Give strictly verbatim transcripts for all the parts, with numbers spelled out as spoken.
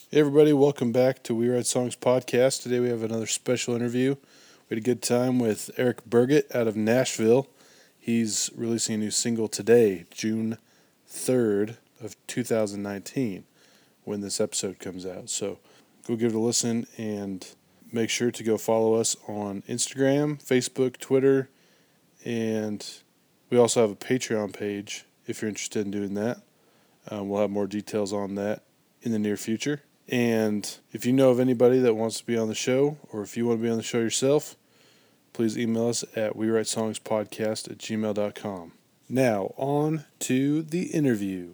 Hey everybody, welcome back to We Write Songs podcast. Today we have another special interview. We had a good time with Eric Burgett out of Nashville. He's releasing a new single today, June third of two thousand nineteen, when this episode comes out. So go give it a listen and make sure to go follow us on Instagram, Facebook, Twitter, and we also have a Patreon page if you're interested in doing that. Um, we'll have more details on that in the near future. And if you know of anybody that wants to be on the show, or if you want to be on the show yourself, please email us at we write songs podcast at gmail dot com. Now, on to the interview.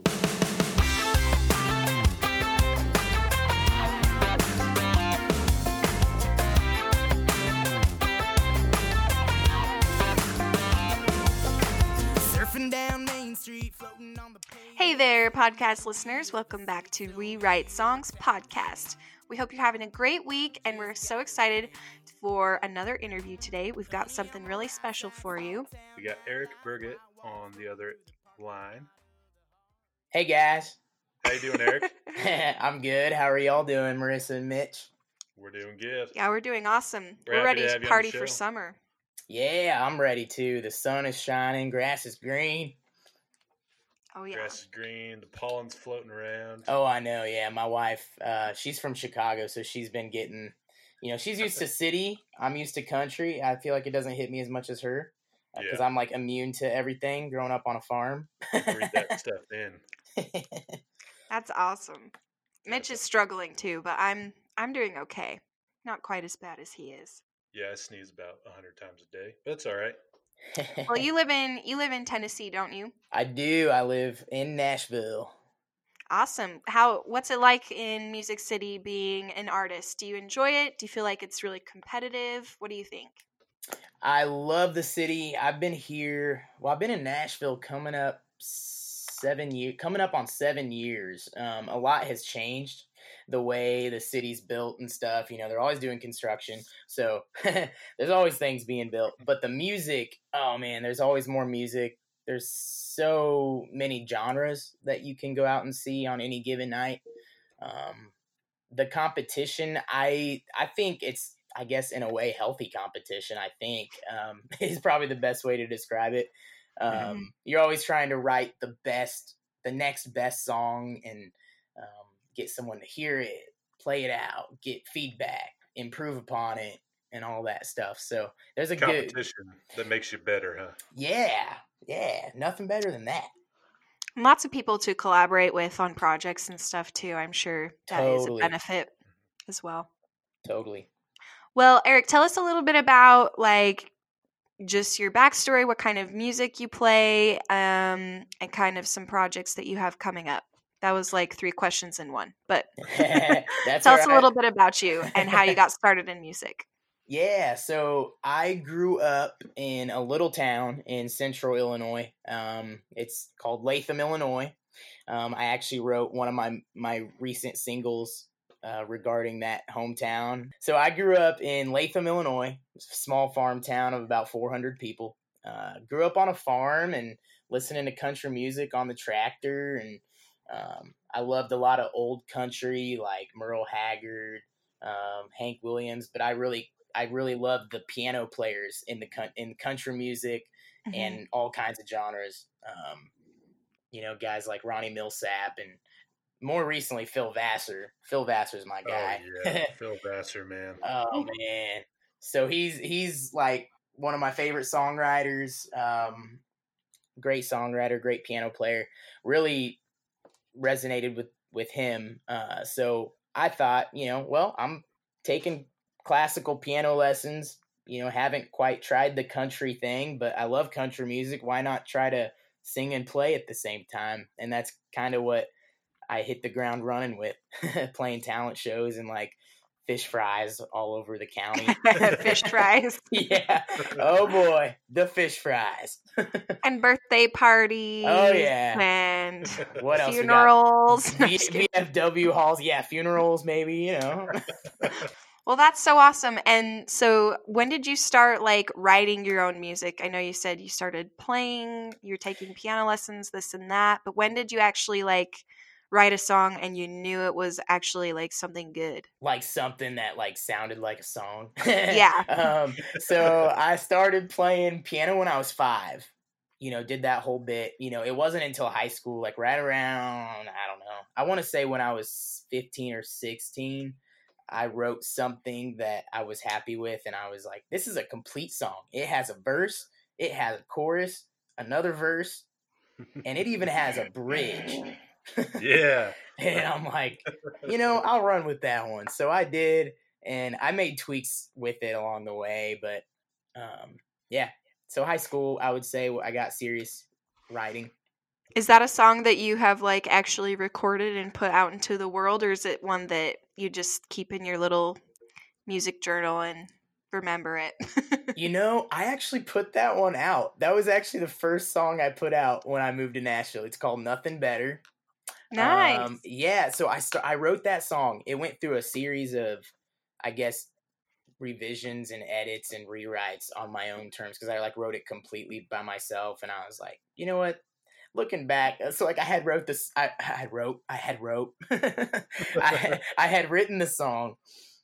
Hey there, podcast listeners. Welcome back to We Write Songs podcast. We hope you're having a great week, and we're so excited for another interview today. We've got something really special for you. We got Eric Burgett on the other line. Hey, guys. How you doing, Eric? I'm good. How are y'all doing, Marissa and Mitch? We're doing good. Yeah, we're doing awesome. We're, we're ready to, to party for summer. Yeah, I'm ready too. The sun is shining, grass is green. Oh, yeah. Grass is green, the pollen's floating around. Oh, I know, yeah. My wife, uh, she's from Chicago, so she's been getting, you know, she's used to city. I'm used to country. I feel like it doesn't hit me as much as her because uh, yeah. I'm, like, immune to everything growing up on a farm. Breathe that stuff in. That's awesome. Mitch is struggling, too, but I'm I'm doing okay. Not quite as bad as he is. Yeah, I sneeze about a hundred times a day, but it's all right. Well, you live in you live in Tennessee, don't you? I do. I live in Nashville. Awesome. How what's it like in Music City being an artist? Do you enjoy it? Do you feel like it's really competitive? What do you think? I love the city. I've been here. Well, I've been in Nashville coming up seven years. Coming up on seven years. Um, a lot has changed. The way the city's built and stuff, you know, they're always doing construction. So there's always things being built. But the music, oh man, there's always more music. There's so many genres that you can go out and see on any given night. Um, the competition, I I think it's, I guess, in a way, healthy competition, I think, um, is probably the best way to describe it. Um, mm-hmm. You're always trying to write the best, the next best song and um, get someone to hear it, play it out, get feedback, improve upon it, and all that stuff. So there's a competition good... that makes you better, huh? Yeah, yeah, nothing better than that. Lots of people to collaborate with on projects and stuff too. I'm sure that totally. is a benefit as well. Totally. Well, Eric, tell us a little bit about like just your backstory, what kind of music you play, um, and kind of some projects that you have coming up. That was like three questions in one, but tell us a little bit about you and how you got started in music. Yeah, so I grew up in a little town in central Illinois. Um, it's called Latham, Illinois. Um, I actually wrote one of my, my recent singles uh, regarding that hometown. So I grew up in Latham, Illinois, a small farm town of about four hundred people. Uh, grew up on a farm and listening to country music on the tractor, and Um, I loved a lot of old country like Merle Haggard, um, Hank Williams, but I really, I really loved the piano players in the in country music mm-hmm. and all kinds of genres. Um, you know, guys like Ronnie Millsap and more recently Phil Vassar. Phil Vassar's my guy. Oh yeah, Phil Vassar, man. Oh man, so he's he's like one of my favorite songwriters. Um, great songwriter, great piano player. Really resonated with with him, uh so I thought, you know, well, I'm taking classical piano lessons, you know, haven't quite tried the country thing, but I love country music. Why not try to sing and play at the same time? And that's kind of what I hit the ground running with, playing talent shows and like fish fries all over the county. Fish fries. Yeah. Oh boy, the fish fries. And birthday parties. Oh yeah. And what else? Funerals. V- V F W halls. Yeah, funerals maybe, you know. Well, that's so awesome. And so when did you start like writing your own music? I know you said you started playing, you're taking piano lessons, this and that, but when did you actually like write a song and you knew it was actually like something good? Like something that like sounded like a song. Yeah. um, so I started playing piano when I was five. You know, did that whole bit. You know, it wasn't until high school, like right around, I don't know. I want to say when I was fifteen or sixteen, I wrote something that I was happy with, and I was like, this is a complete song. It has a verse, it has a chorus, another verse, and it even has a bridge. Yeah. And I'm like, you know, I'll run with that one. So I did, and I made tweaks with it along the way. But um, yeah, so high school, I would say I got serious writing. Is that a song that you have like actually recorded and put out into the world, or is it one that you just keep in your little music journal and remember it? You know, I actually put that one out. That was actually the first song I put out when I moved to Nashville. It's called Nothing Better. Nice. Um, yeah, so I st- I wrote that song. It went through a series of, I guess, revisions and edits and rewrites on my own terms because I like wrote it completely by myself. And I was like, you know what? Looking back, so like I had wrote this, I, I had wrote, I had wrote, I, had, I had written the song,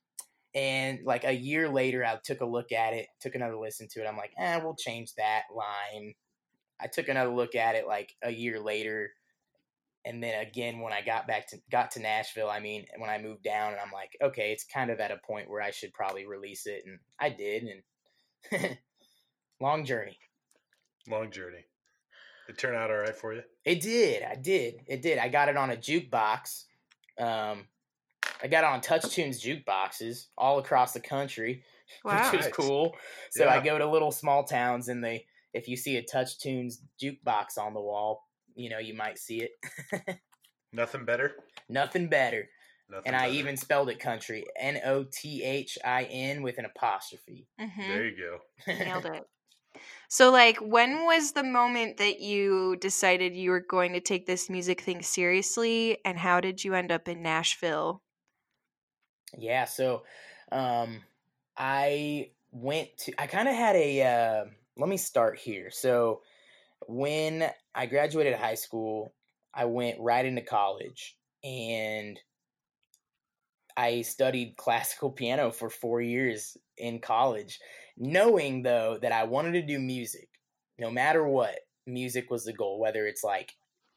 and like a year later, I took a look at it, took another listen to it. I'm like, eh, we'll change that line. I took another look at it like a year later, and then again when I got back to got to Nashville, I mean, when I moved down, and I'm like, okay, it's kind of at a point where I should probably release it, and I did, and long journey. Long journey. It turned out all right for you? It did. I did. It did. I got it on a jukebox. Um, I got it on Touch Tunes jukeboxes all across the country, Wow. which was Nice. cool. So Yeah. I go to little small towns, and they, if you see a Touch Tunes jukebox on the wall, you know, you might see it. Nothing better? Nothing better. Nothing And I better. even spelled it country. N O T H I N with an apostrophe. Mm-hmm. There you go. Nailed it. So, like, when was the moment that you decided you were going to take this music thing seriously, and how did you end up in Nashville? Yeah, so um, I went to, I kind of had a, uh, let me start here. So when I graduated high school, I went right into college, and I studied classical piano for four years in college, knowing though that I wanted to do music. No matter what, music was the goal, whether it's like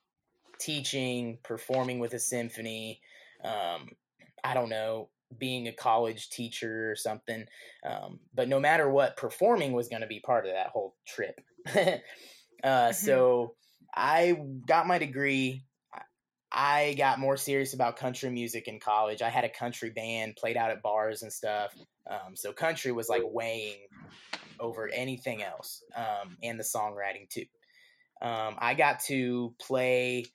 teaching, performing with a symphony, um, I don't know, being a college teacher or something. Um, but no matter what, performing was going to be part of that whole trip. uh, Mhm. So I got my degree. I got more serious about country music in college. I had a country band, played out at bars and stuff. Um, so country was like weighing over anything else, um, and the songwriting too. Um, I got to play,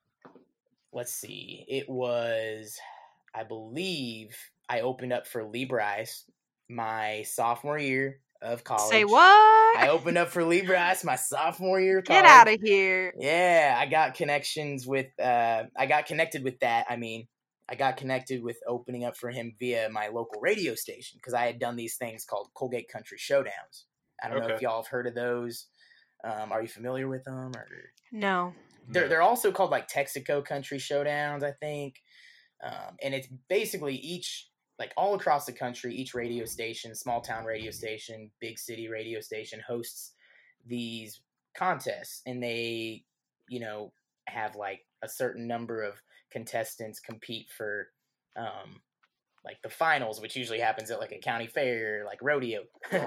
let's see, it was, I believe I opened up for Lee Brice my sophomore year of college. Say what? I opened up for Lee Brice my sophomore year of college. Get out of here. Yeah, I got connections with, uh, I got connected with that. I mean, I got connected with opening up for him via my local radio station because I had done these things called Colgate Country Showdowns. I don't know if Okay. y'all have heard of those. Um, are you familiar with them? Or No. they're No. they're also called like Texaco Country Showdowns, I think. Um, and it's basically each, like all across the country, each radio station, small town radio station, big city radio station hosts these contests, and they, you know, have like a certain number of contestants compete for, um, like the finals, which usually happens at like a county fair, like rodeo.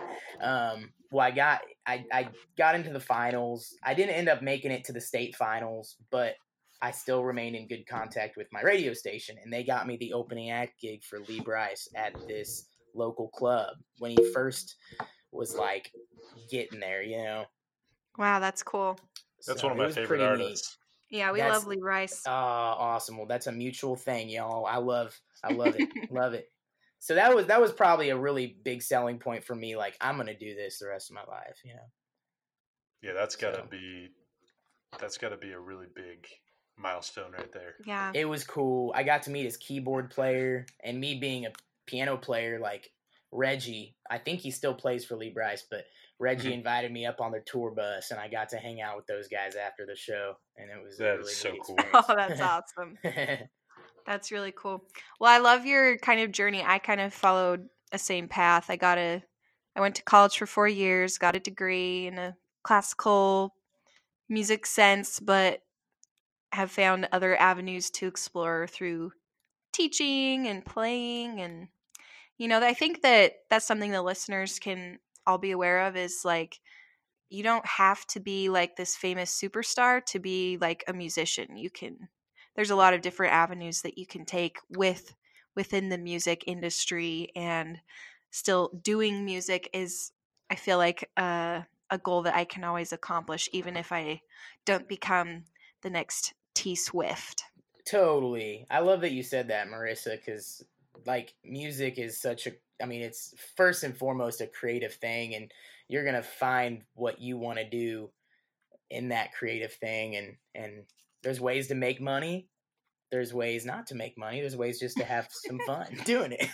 um, well, I got, I, I got into the finals. I didn't end up making it to the state finals, but I still remained in good contact with my radio station, and they got me the opening act gig for Lee Brice at this local club when he first was like getting there, you know. Wow, that's cool. That's So one of it my was favorite pretty neat. artists. Yeah, we That's- love Lee Rice. Oh, awesome. Well, that's a mutual thing, y'all. I love, I love it. Love it. So that was, that was probably a really big selling point for me. Like, I'm going to do this the rest of my life, you know? Yeah, that's got to So- be that's got to be a really big milestone right there. Yeah. It was cool. I got to meet his keyboard player, and me being a piano player, like Reggie, I think he still plays for Lee Brice, but Reggie Mhm. invited me up on their tour bus, and I got to hang out with those guys after the show, and it was a That really is so neat cool. experience. Oh, that's awesome. That's really cool. Well, I love your kind of journey. I kind of followed a same path. I got a, I went to college for four years, got a degree in a classical music sense, but have found other avenues to explore through teaching and playing. And, you know, I think that that's something the listeners can all be aware of is like, you don't have to be like this famous superstar to be like a musician. You can, there's a lot of different avenues that you can take with within the music industry, and still doing music is, I feel like, uh, a goal that I can always accomplish, even if I don't become the next T Swift. Totally. I love that you said that, Marissa, because like music is such a, I mean, it's first and foremost a creative thing, and you're going to find what you want to do in that creative thing. And, and there's ways to make money. There's ways not to make money. There's ways just to have some fun doing it.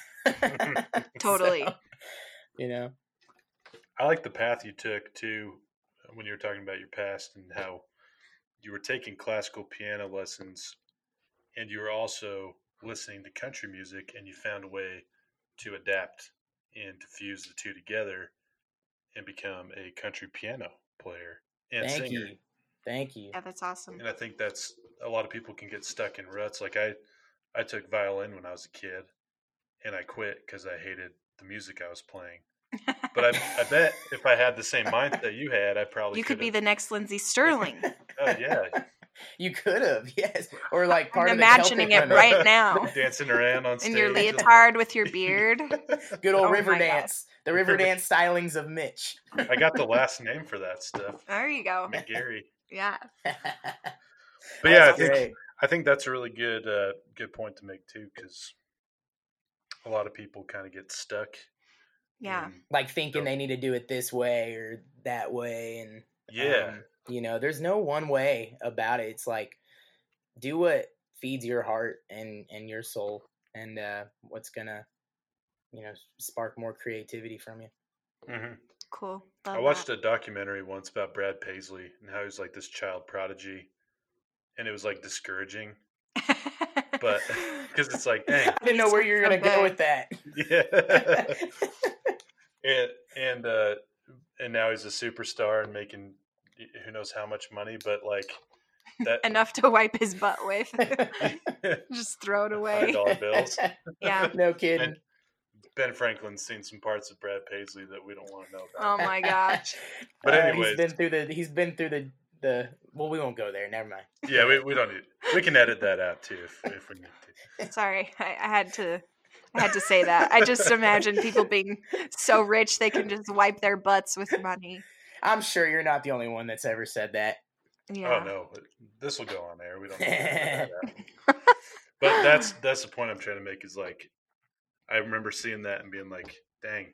Totally. So, you know, I like the path you took too when you were talking about your past and how you were taking classical piano lessons and you were also listening to country music, and you found a way to adapt and to fuse the two together and become a country piano player and thank singer. you. Thank you. Yeah, that's awesome. And I think that's a lot of people can get stuck in ruts. Like I, I took violin when I was a kid, and I quit because I hated the music I was playing. But I, I bet if I had the same mindset you had, I probably you could be could've- the next Lindsey Sterling. Oh yeah, You could have, yes, or like part I'm of the imagining Celtic it women. right now. dancing around on stage In your and- leotard with your beard. Good old Oh river my God. dance, the river dance stylings of Mitch. I got the last name for that stuff, There you go. McGarry. Yeah. But yeah, I That's think great. I think that's a really good uh, good point to make too, because a lot of people kind of get stuck. Yeah. in- Like thinking they need to do it this way or that way, and yeah, um, you know, there's no one way about it. It's like do what feeds your heart and and your soul, and uh, what's gonna, you know, spark more creativity from you. hmm Cool. Love I watched that. a documentary once about Brad Paisley and how he was like this child prodigy, and it was like discouraging. But because it's like, dang, I didn't know where you were So gonna go good. with that. yeah, and and uh, and now he's a superstar and making who knows how much money, but like that Enough to wipe his butt with. Just throw it away. Five dollar bills. Yeah. No kidding. And Ben Franklin's seen some parts of Brad Paisley that we don't want to know about. Oh my gosh. But Uh, anyways. he's been through the. He's been through the. The well, we won't go there. Never mind. Yeah, we, we don't need. We can edit that out too if, if we need to. Sorry. I, I had to I had to say that. I just imagine people being so rich they can just wipe their butts with money. I'm sure you're not the only one that's ever said that. Yeah. Oh no, this will go on there. We don't need to edit that out. But that's that's the point I'm trying to make. Is like, I remember seeing that and being like, dang,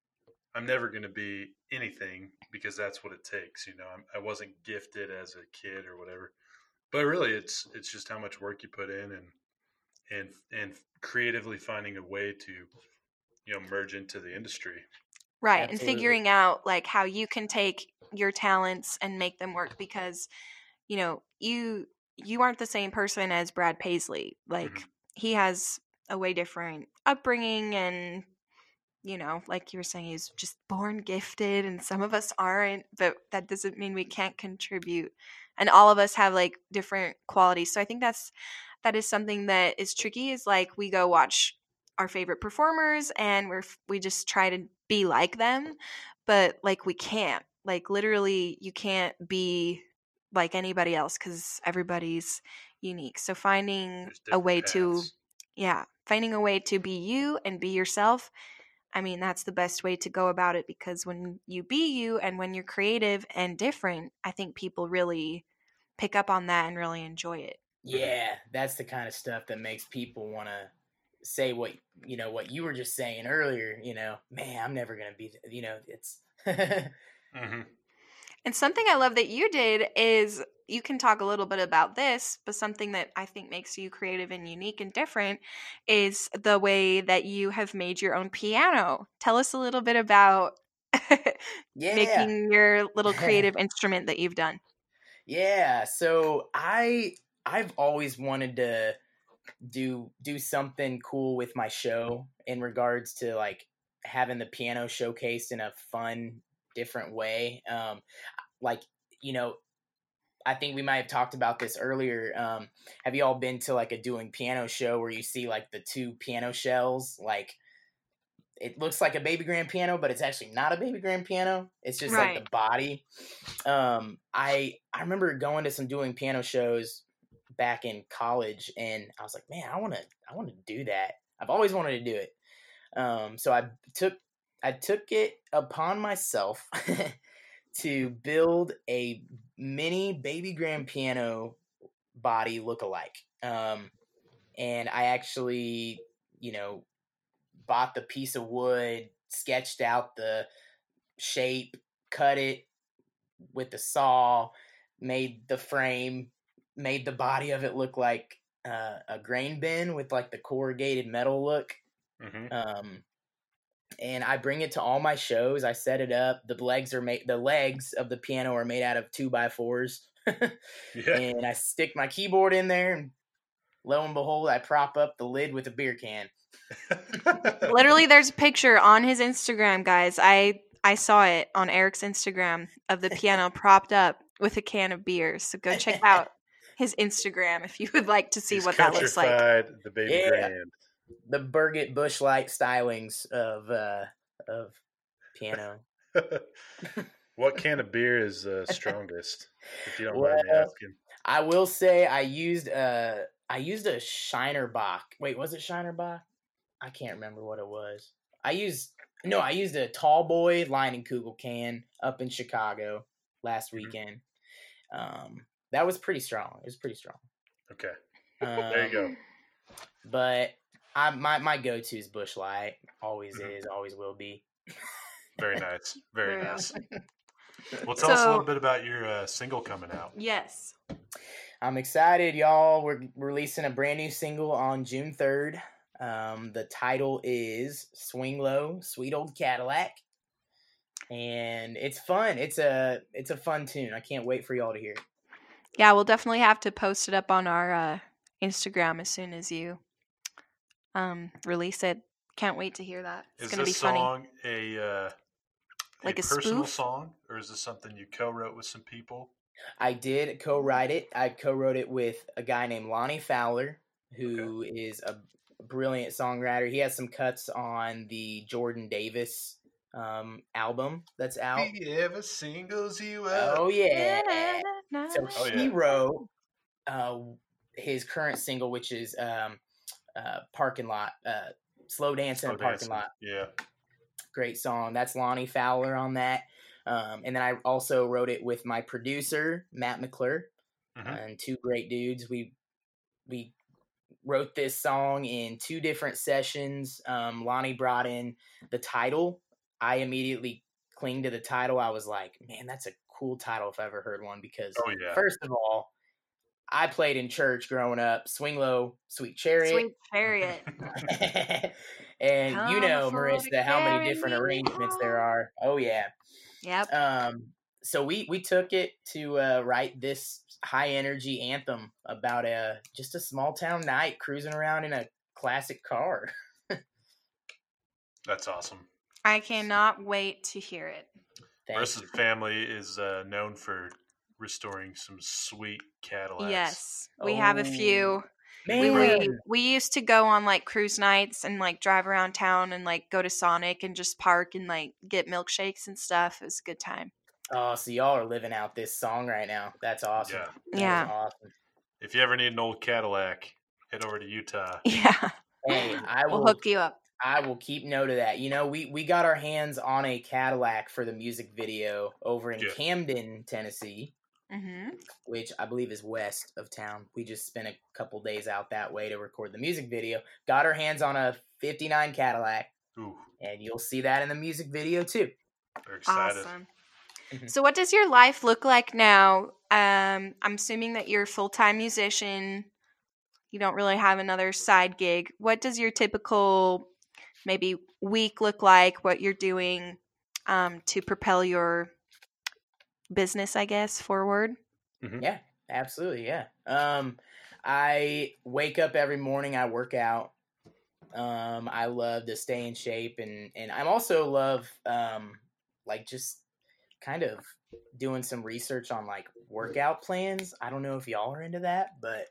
I'm never going to be anything because that's what it takes. You know, I'm, I wasn't gifted as a kid or whatever, but really it's, it's just how much work you put in and, and, and creatively finding a way to, you know, merge into the industry. Right. Absolutely. And figuring out like how you can take your talents and make them work, because, you know, you you aren't the same person as Brad Paisley. Like Mhm. he has a way different upbringing, and you know, like you were saying, he's just born gifted, and some of us aren't, but that doesn't mean we can't contribute. And all of us have like different qualities. So I think that's that is something that is tricky, is like we go watch our favorite performers and we're we just try to be like them, but like we can't. Like literally you can't be like anybody else because everybody's unique. So finding There's a different way to paths. yeah, finding a way to be you and be yourself. I mean, that's the best way to go about it, because when you be you and when you're creative and different, I think people really pick up on that and really enjoy it. Yeah, that's the kind of stuff that makes people want to say what you know what you were just saying earlier. You know, man, I'm never gonna be. You know, it's. Mm-hmm. And something I love that you did is, you can talk a little bit about this, but something that I think makes you creative and unique and different is the way that you have made your own piano. Tell us a little bit about Yeah. making your little creative instrument that you've done? Yeah. So I I've always wanted to do do something cool with my show in regards to like having the piano showcased in a fun, different way. Um, like you know, I think we might have talked about this earlier. Um, have you all been to like a doing piano show where you see like the two piano shells? Like it looks like a baby grand piano, but it's actually not a baby grand piano. It's just Right. like the body. Um, I I remember going to some doing piano shows back in college, and I was like, man, I want to I want to do that. I've always wanted to do it. Um, so I took I took it upon myself to build a mini baby grand piano body look-alike. Um, and I actually, you know, bought the piece of wood, sketched out the shape, cut it with the saw, made the frame, made the body of it look like uh, a grain bin with like the corrugated metal look. Mm-hmm. Um, and I bring it to all my shows. I set it up. The legs are made. The legs of the piano are made out of two by fours. Yeah. And I stick my keyboard in there, and lo and behold, I prop up the lid with a beer can. Literally, there's a picture on his Instagram, guys. I I saw it on Eric's Instagram of the piano propped up with a can of beer. So go check out his Instagram if you would like to see He's what that looks like. countrified the baby Yeah. grand. The Birgit Bushlight stylings of uh, of piano. What can of beer is uh, strongest? If you don't mind me Well, asking. I will say I used a I used a Shiner Bock. Wait, was it Shiner Bock? I can't remember what it was. I used no, I used a Tall Boy Leinenkugel can up in Chicago last weekend. Um, that was pretty strong. It was pretty strong. Okay. Um, There you go. But I my my go to is Bush Light. Always Mhm. is. Always will be. Very nice. Very Very nice. Well, tell us a So- little bit about your uh, single coming out. Yes. I'm excited, y'all. We're releasing a brand new single on June third. Um, the title is Swing Low, Sweet Old Cadillac. And it's fun. It's a it's a fun tune. I can't wait for y'all to hear it. Yeah, we'll definitely have to post it up on our uh, Instagram as soon as you um, release it. Can't wait to hear that. It's Is going to be this funny. song a uh, Like a personal spoof? song, or is this something you co-wrote with some people? I did co-write it. I co-wrote it with a guy named Lonnie Fowler, who is a brilliant songwriter. He has some cuts on the Jordan Davis um, album that's out. He ever singles you up. Oh yeah. So Oh, he yeah. wrote uh, his current single, which is um, uh, "Parking Lot," uh, "Slow Dance in Slow a Parking Dancing. Lot." Yeah. Great song. That's Lonnie Fowler on that. Um, and then I also wrote it with my producer Matt McClure, Mhm. and two great dudes. We we wrote this song in two different sessions. Um, Lonnie brought in the title. I immediately clinged to the title. I was like, man, that's a cool title if I ever heard one, because Oh, yeah. first of all, I played in church growing up. Swing Low, Sweet Chariot. Sweet Chariot. And you Come know, afford to Marissa, how many carry different me arrangements there home. are. Oh yeah. Yep. Um, so we we took it to uh, write this high energy anthem about a just a small town night cruising around in a classic car. That's awesome. I cannot wait to hear it. Thank Marissa's you. family is uh, known for restoring some sweet Cadillacs. Yes. We have a Oh, few. Man, We, we we used to go on like cruise nights and like drive around town and like go to Sonic and just park and like get milkshakes and stuff. It was a good time. oh, so y'all are living out this song right now. That's awesome. Yeah. That is Yeah. awesome. If you ever need an old Cadillac, head over to Utah. Yeah. Hey, I We'll will hook you up. I will keep note of that. You know, we, we got our hands on a Cadillac for the music video over in Yeah. Camden, Tennessee, Mm-hmm. which I believe is west of town. We just spent a couple days out that way to record the music video. Got our hands on a fifty-nine Cadillac, Ooh, and you'll see that in the music video too. they're excited. Awesome. Mhm. So, what does your life look like now? Um, I'm assuming that you're a full time musician. You don't really have another side gig. What does your typical maybe week look like? What you're doing um, to propel your business, I guess, forward? Mm-hmm. Yeah, absolutely. Yeah. Um, I wake up every morning. I work out. Um, I love to stay in shape, and and I also love um, like just kind of doing some research on like workout plans. I don't know if y'all are into that, but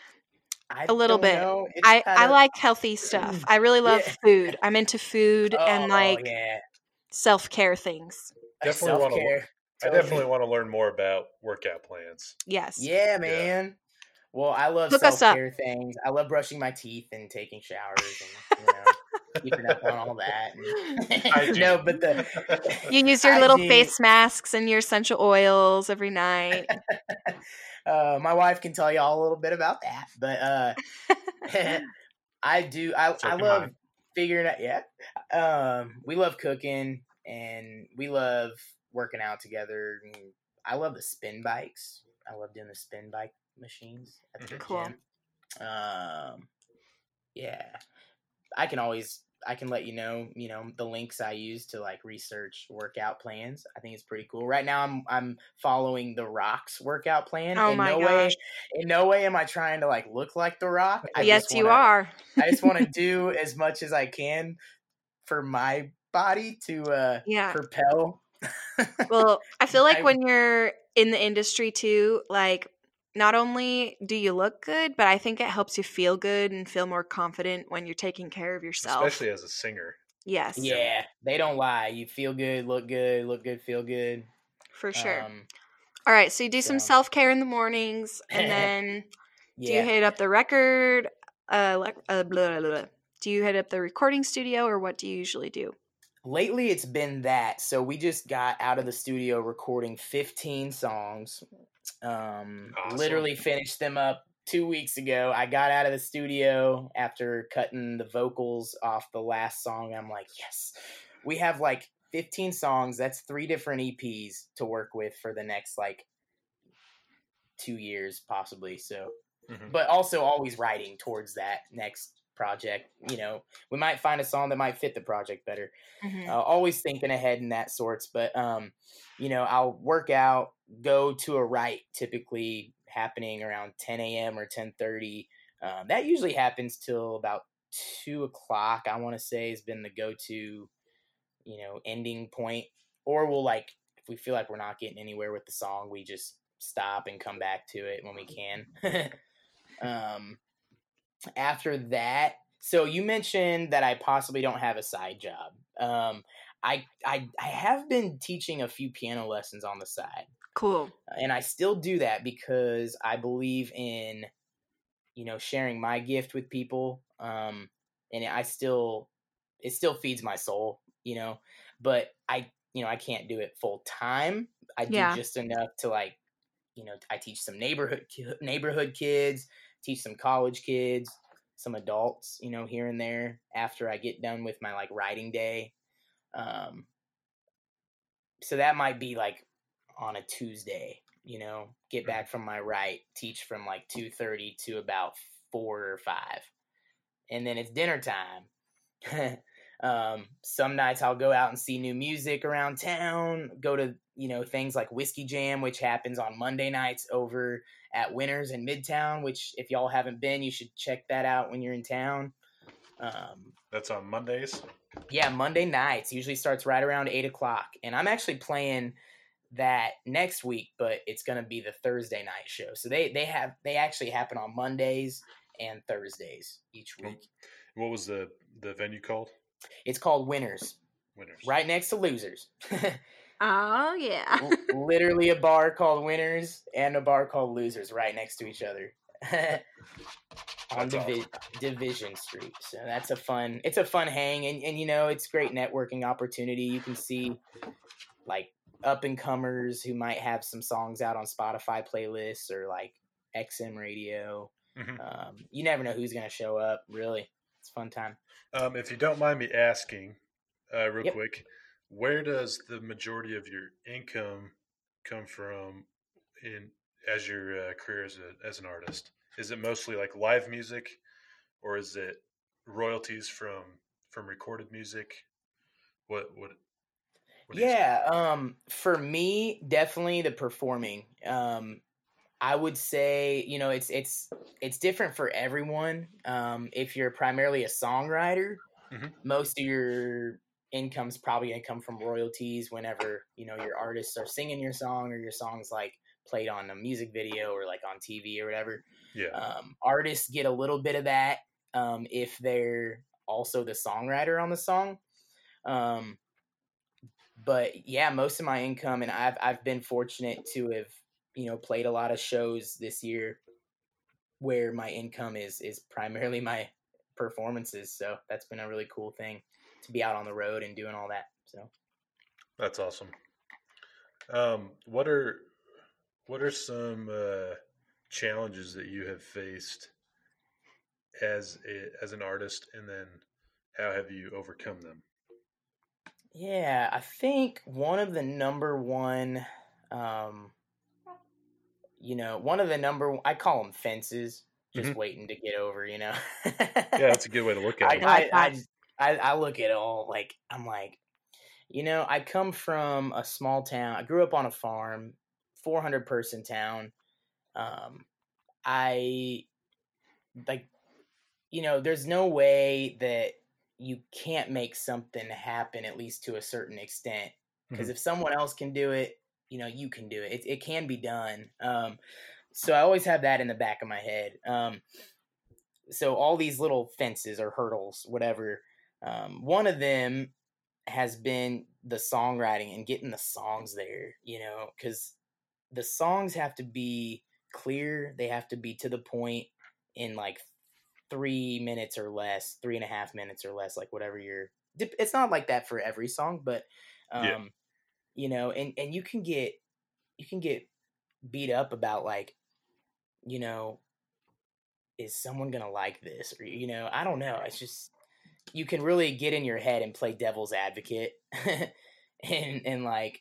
I a little don't bit. know. It's I, kind I of like healthy stuff. I really love yeah. food. I'm into food and Oh like yeah, self-care things. Definitely want to. self-care. I definitely want to learn more about workout plans. Yes. Yeah, man. Well, I love Hook us up. self-care things. I love brushing my teeth and taking showers and, you know, keeping up on all that. And Hygiene. no, but the You use your little hygiene- face masks and your essential oils every night. uh, my wife can tell you all a little bit about that, but uh, I do. I So I can love mine. figuring out. Yeah, um, we love cooking and we love working out together. And I love the spin bikes. I love doing the spin bike machines at the Cool. gym. Um, yeah, I can always I can let you know, you know, the links I use to like research workout plans. I think it's pretty cool. Right now I'm I'm following The Rock's workout plan. Oh in my no gosh. way in no way am I trying to like look like The Rock. I Yes, just you wanna, are. I just want to do as much as I can for my body to uh Yeah. propel. Well, I feel like I- when you're in the industry too, like not only do you look good, but I think it helps you feel good and feel more confident when you're taking care of yourself. Especially as a singer. Yes. Yeah, they don't lie. You feel good, look good, look good, feel good. For sure. Um, All right, so you do some so- self-care in the mornings, and then do you yeah. hit up the record? Uh, like, uh blah, blah, blah. Do you hit up the recording studio, or what do you usually do? Lately, it's been that. So we just got out of the studio recording fifteen songs. Um, Awesome. Literally finished them up two weeks ago. I got out of the studio after cutting the vocals off the last song. I'm like, yes, we have like fifteen songs. That's three different E Ps to work with for the next like two years, possibly. So, Mhm. but also always writing towards that next project. You know, we might find a song that might fit the project better. Mhm. Uh, always thinking ahead in that sorts, but um, you know, I'll work out, go to a write, typically happening around ten a.m. or ten thirty. Um, that usually happens till about two o'clock. I want to say has been the go-to, you know, ending point. Or we'll like if we feel like we're not getting anywhere with the song, we just stop and come back to it when we can. um, after that, so you mentioned that I possibly don't have a side job. Um, I, I I have been teaching a few piano lessons on the side, Cool. and I still do that because I believe in, you know, sharing my gift with people. Um, and I still, it still feeds my soul, you know. But I, you know, I can't do it full time. I do Yeah. just enough to like, you know, I teach some neighborhood neighborhood kids, teach some college kids, some adults, you know, here and there after I get done with my like writing day. Um, so that might be like on a Tuesday, you know, get back from my write, teach from like two thirty to about four or five. And then it's dinner time. um, some nights I'll go out and see new music around town, go to, you know, things like Whiskey Jam, which happens on Monday nights over at Winners in Midtown, which if y'all haven't been, you should check that out when you're in town. Um, That's on Mondays. yeah, Monday nights usually starts right around eight o'clock. And I'm actually playing that next week, but it's going to be the Thursday night show. So they, they have, they actually happen on Mondays and Thursdays each week. What was the, the venue called? It's called Winners, Winners. right next to Losers. Oh yeah. L- Literally a bar called Winners and a bar called Losers right next to each other. on That's Divi- awesome. Division Street. So that's a fun, it's a fun hang. And, and, you know, it's great networking opportunity. You can see like up and comers who might have some songs out on Spotify playlists or like X M radio. Mhm. Um, you never know who's going to show up. Really. It's a fun time. Um, if you don't mind me asking, uh, real Yep. quick, where does the majority of your income come from in as your uh, career as, a, as an artist? Is it mostly like live music, or is it royalties from from recorded music? What what What do you say? Yeah, um, for me, definitely the performing. Um, I would say, you know, it's it's it's different for everyone. Um, if you're primarily a songwriter, Mhm. most of your income's probably gonna come from royalties whenever, you know, your artists are singing your song or your song's like played on a music video or like on T V or whatever. Yeah. Um, artists get a little bit of that um, if they're also the songwriter on the song. Um, but yeah, most of my income, and I've I've been fortunate to have, you know, played a lot of shows this year where my income is is primarily my performances. So that's been a really cool thing to be out on the road and doing all that. So That's awesome. Um, what are what are some uh, challenges that you have faced as a, as an artist, and then how have you overcome them? yeah, I think one of the number one, um, you know, one of the number I call them fences, just Mhm. waiting to get over. You know, Yeah, that's a good way to look at I it. I like I, I that. just I I look at it all like I'm like, you know, I come from a small town. I grew up on a farm, four hundred person town. Um, I like, you know, there's no way that you can't make something happen, at least to a certain extent. Because Mhm. if someone else can do it, you know, you can do it. It, it can be done. Um, so I always have that in the back of my head. Um, so all these little fences or hurdles, whatever. Um, one of them has been the songwriting and getting the songs there, you know, because the songs have to be clear. They have to be to the point in like three minutes or less, three and a half minutes or less, like whatever you're. It's not like that for every song, but Yeah. um, you know, and and you can get you can get beat up about like, you know, is someone gonna like this, or you know, I don't know. It's just you can really get in your head and play devil's advocate, and and like,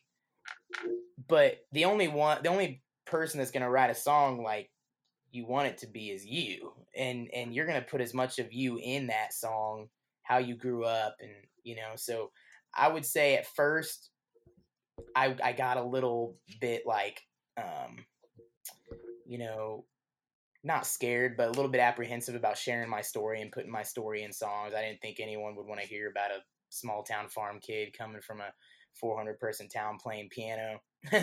but the only one, the only person that's gonna write a song like you want it to be is you, and and you're gonna put as much of you in that song, how you grew up, and you know. So I would say at first I I got a little bit like um you know, not scared, but a little bit apprehensive about sharing my story and putting my story in songs. I didn't think anyone would want to hear about a small town farm kid coming from a four hundred person town playing piano.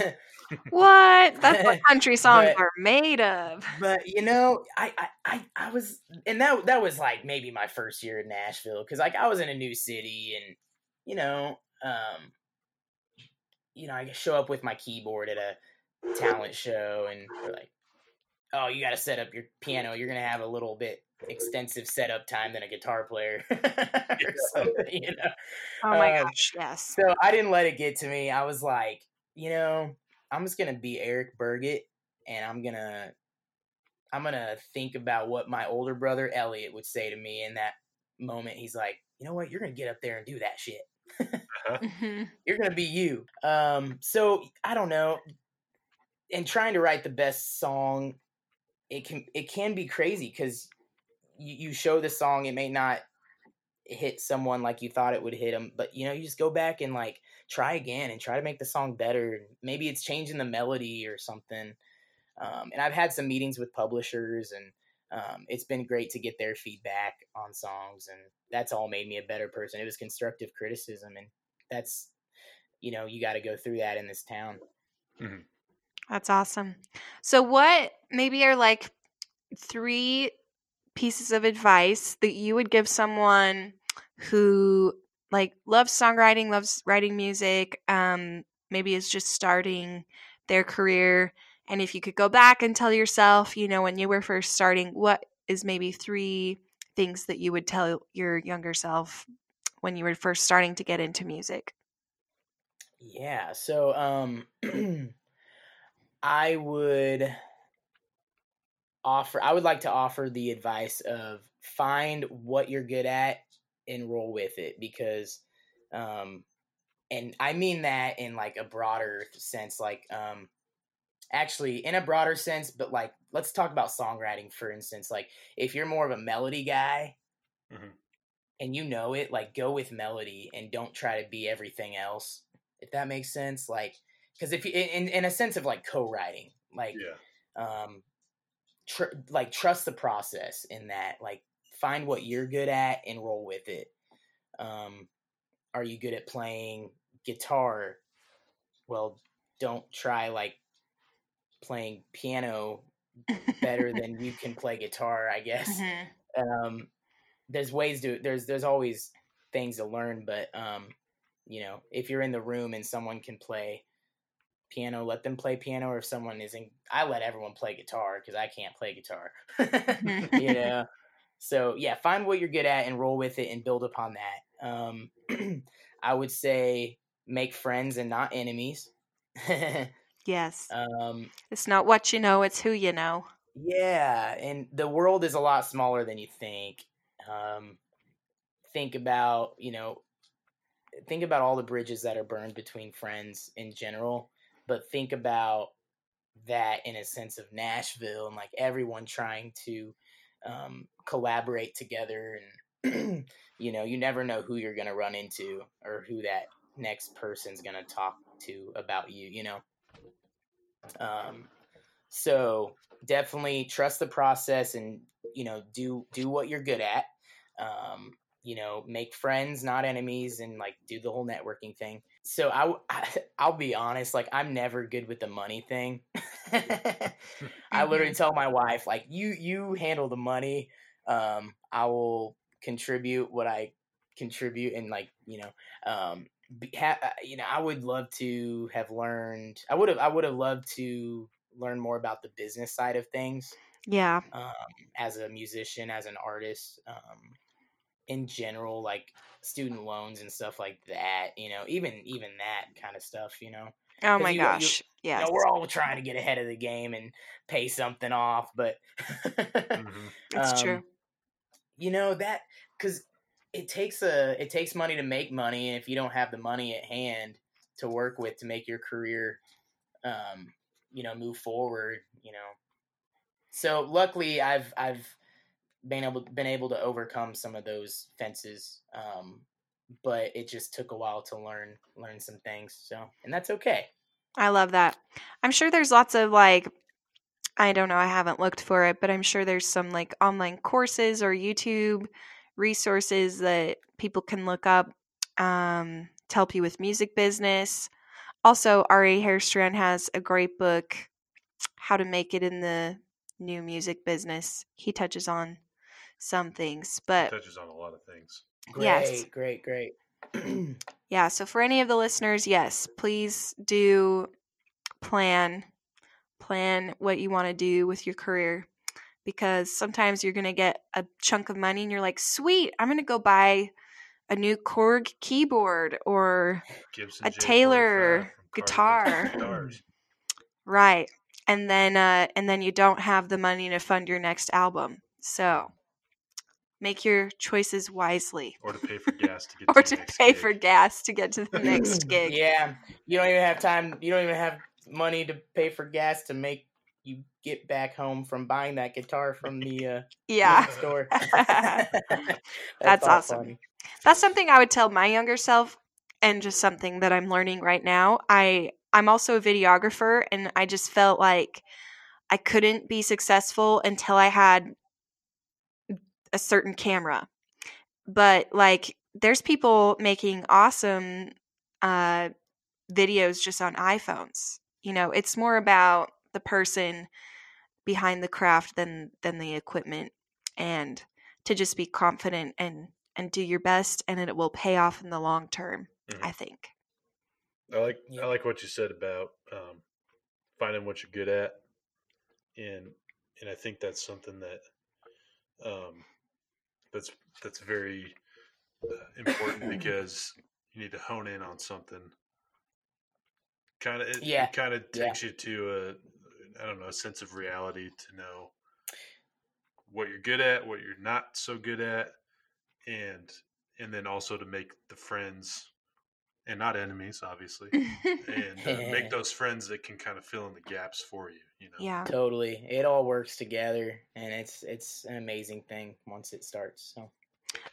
What? That's what country songs but are made of. but you know, I, I I I was, and that that was like maybe my first year in Nashville, because like I was in a new city, and you know, um, you know, I show up with my keyboard at a talent show, and they're like, oh, you got to set up your piano. You're going to have a little bit extensive setup time than a guitar player or something, you Oh know? my Um, gosh, yes. so I didn't let it get to me. I was like, you know, I'm just going to be Eric Burgett, and I'm going to, I'm going to think about what my older brother Elliot would say to me in that moment. He's like, you know what? You're going to get up there and do that shit. Uh-huh. Mhm. You're going to be you. Um, so I don't know. And trying to write the best song, it can it can be crazy because you, you show the song, it may not hit someone like you thought it would hit them, but you know, you just go back and like try again and try to make the song better. Maybe it's changing the melody or something. Um, and I've had some meetings with publishers, and um, it's been great to get their feedback on songs, and that's all made me a better person. It was constructive criticism, and that's, you know, you got to go through that in this town. Mhm. That's awesome. So, what maybe are like three pieces of advice that you would give someone who like loves songwriting, loves writing music, um, maybe is just starting their career? And if you could go back and tell yourself, you know, when you were first starting, what is maybe three things that you would tell your younger self when you were first starting to get into music? Yeah, so um I would offer I would like to offer the advice of find what you're good at and roll with it, because um and I mean that in like a broader sense, like um actually in a broader sense, but like let's talk about songwriting for instance. Like if you're more of a melody guy Mhm. and you know it, like go with melody and don't try to be everything else. if that makes sense. Like, because if you in in a sense of like co-writing, like Yeah. um, tr- like trust the process in that. Like, find what you're good at and roll with it. Um, are you good at playing guitar? Well, don't try like playing piano better than you can play guitar, I guess. Mhm. Um, there's ways to there's there's always things to learn, but um, you know, if you're in the room and someone can play piano, let them play piano. Or if someone isn't, I let everyone play guitar because I can't play guitar. You know, so yeah, find what you're good at and roll with it and build upon that. Um, I would say make friends and not enemies. Yes. um, It's not what you know, it's who you know. yeah, and the world is a lot smaller than you think. Um, think about, you know, think about all the bridges that are burned between friends in general, but think about that in a sense of Nashville and like everyone trying to um, collaborate together. And you know, you never know who you're going to run into or who that next person's going to talk to about you, you know. Um, so definitely trust the process and, you know, do do what you're good at. Um, you know, make friends, not enemies, and like do the whole networking thing. So I, I I'll be honest, like I'm never good with the money thing. I literally Mhm. tell my wife, like, you you handle the money. Um, I will contribute what I contribute, and like, you know, um, be, ha, you know, I would love to have learned. I would have I would have loved to learn more about the business side of things. Yeah. Um, as a musician, as an artist, um, in general, like student loans and stuff like that. You know, even even that kind of stuff. You know, Oh because my you you gosh. you Yes. know, we're all trying to get ahead of the game and pay something off, but Mm-hmm. It's true. um, you know that because it takes a it takes money to make money, and if you don't have the money at hand to work with to make your career, um, you know, move forward, you know. So luckily, I've I've been able been able to overcome some of those fences, um, but it just took a while to learn learn some things. So, and that's okay. I love that. I'm sure there's lots of like, I don't know, I haven't looked for it, but I'm sure there's some like online courses or YouTube resources that people can look up um, to help you with music business. Also, Ari Hairstrand has a great book, How to Make It in the New Music Business. He touches on some things, It but touches on a lot of things. yes. Great, great, great. Yeah, so for any of the listeners, yes, please do plan plan what you want to do with your career, because sometimes you're going to get a chunk of money and you're like, "Sweet, I'm going to go buy a new Korg keyboard or Gibson a J forty-five Taylor from guitar." Carter Guitars. Right. And then uh and then you don't have the money to fund your next album. So, make your choices wisely. Or to pay for gas to get Or to to the next pay gig. for gas to get to the next gig. Yeah, you don't even have time. You don't even have money to pay for gas to make you get back home from buying that guitar from the uh, Yeah. music store. That's, That's all awesome. funny. That's something I would tell my younger self, and just something that I'm learning right now. I I'm also a videographer, and I just felt like I couldn't be successful until I had a certain camera. But like there's people making awesome uh videos just on iPhones. You know, it's more about the person behind the craft than than the equipment, and to just be confident and and do your best, and it will pay off in the long term, Mhm. I think. I like Yeah. I like what you said about um, finding what you're good at, and and I think that's something that um, that's that's very uh, important because you need to hone in on something. Kind of it, Yeah, it kind of yeah. takes you to a I don't know a sense of reality to know what you're good at, what you're not so good at, and and then also to make the friends and not enemies, obviously, and uh, make those friends that can kind of fill in the gaps for you. You know. Yeah. Totally, it all works together, and it's it's an amazing thing once it starts. So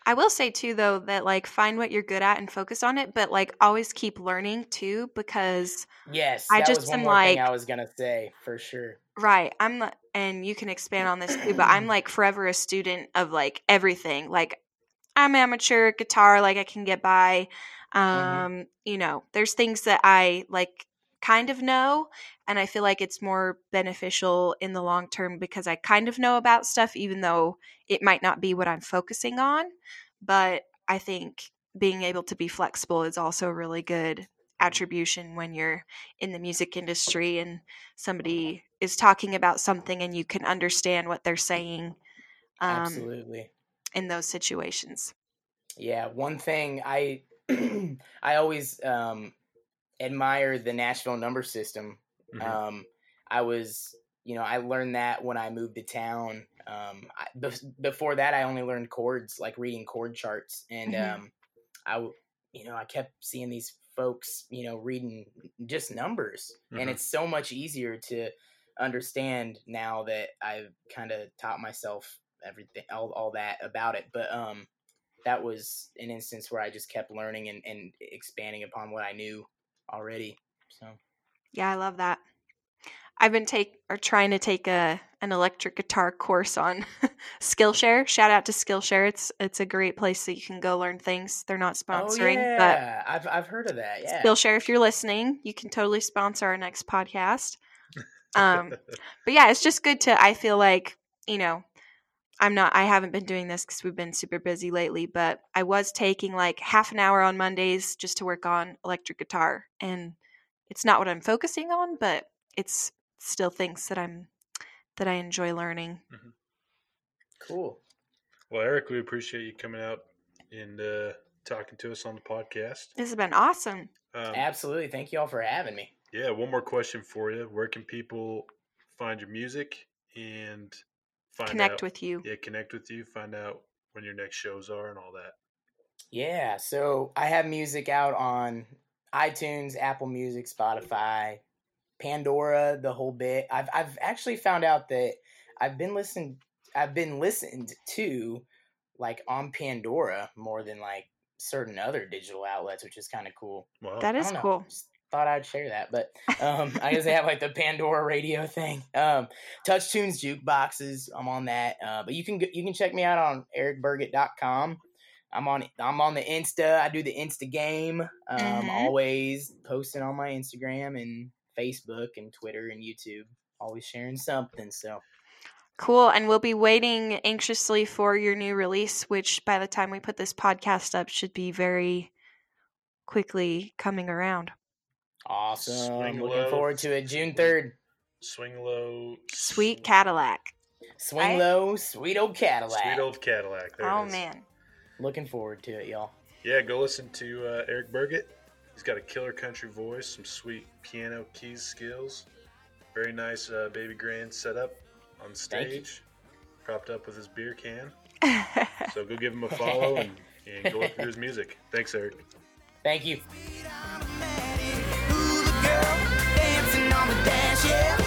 I will say too, though, that like find what you're good at and focus on it, but like always keep learning too, because Yes, I that just was one am more like, thing I was gonna say for sure. right, I'm the, and you can expand on this too, but I'm like forever a student of like everything. Like I'm amateur guitar, like I can get by. Um, Mm-hmm. you know, there's things that I like kind of know, and I feel like it's more beneficial in the long term because I kind of know about stuff, even though it might not be what I'm focusing on. But I think being able to be flexible is also a really good attribution when you're in the music industry and somebody is talking about something and you can understand what they're saying um, Absolutely. in those situations. Yeah, one thing I I always um, admire the Nashville number system. Mhm. Um, I was, you know, I learned that when I moved to town. Um, I, be- before that, I only learned chords, like reading chord charts, and Mhm. um, I, w- you know, I kept seeing these folks, you know, reading just numbers, Mhm. and it's so much easier to understand now that I've kind of taught myself everything, all, all that about it. But um, that was an instance where I just kept learning and, and expanding upon what I knew already. So Yeah, I love that. I've been take or trying to take a an electric guitar course on Skillshare. Shout out to Skillshare. It's it's a great place that you can go learn things. They're not oh sponsoring, but yeah, I've I've heard of that. Yeah. Skillshare, if you're listening, you can totally sponsor our next podcast. Um, but yeah, it's just good to. I feel like you know, I'm not. I haven't been doing this because we've been super busy lately. But I was taking like half an hour on Mondays just to work on electric guitar, and it's not what I'm focusing on, but it's still things that I'm that I enjoy learning. Cool. Well, Eric, we appreciate you coming out and uh, talking to us on the podcast. This has been awesome. Um, Absolutely. Thank you all for having me. yeah, one more question for you. Where can people find your music and find Connect out, with you. Yeah, connect with you. Find out when your next shows are and all that. Yeah. So I have music out on iTunes, Apple Music, Spotify, Pandora, the whole bit. I've I've actually found out that I've been listened I've been listened to like on Pandora more than like certain other digital outlets, which is kind of cool. Wow. That I is don't know. cool. Just thought I'd share that, but um, I guess they have like the Pandora radio thing. Um, Touch Tunes jukeboxes. I'm on that, uh, but you can you can check me out on eric burgett dot com. I'm on I'm on the Insta. I do the Insta game. Um, Mhm. Always posting on my Instagram and Facebook and Twitter and YouTube. Always sharing something. So Cool. And we'll be waiting anxiously for your new release, which by the time we put this podcast up should be very quickly coming around. awesome. Swing Looking low. forward to it. June third. Swing low. Sweet Cadillac. Swing I- low, sweet old Cadillac. Sweet old Cadillac. There Oh, it is. man. Looking forward to it, y'all. Yeah, go listen to uh, Eric Burgett. He's got a killer country voice, some sweet piano keys skills. Very nice uh, baby grand setup on Thank you. stage, propped up with his beer can. So go give him a follow and, and go look through his music. Thanks, Eric. Thank you. Ooh, the girl dancing on the dash, yeah.